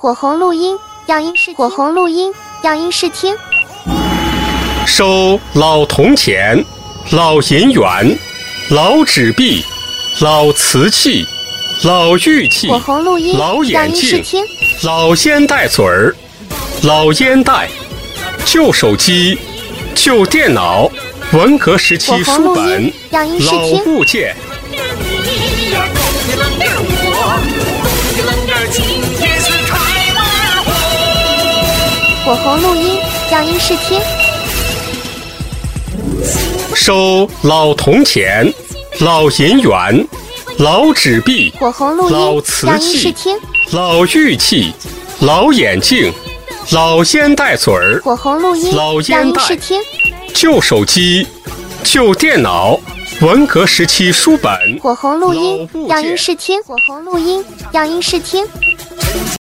火红录音样音视火红录音样音视听， 收老铜钱、老银元、老纸币、老瓷器、老玉器、 火红录音老眼样音视镜、 听， 老烟袋嘴儿、老烟袋、旧手机、旧电脑、文革时期火红录书本音、样音视老听， 物件。 火红录音样音视听， 收老铜钱、老银元、老纸币、 火红录老音瓷样音视器、 听， 老玉器、老眼镜、老烟袋嘴儿、 火红录音老样烟袋、 音视听， 旧手机、旧电脑、文革时期书本、 火红录音老物件样音视听，火红录音样音视听。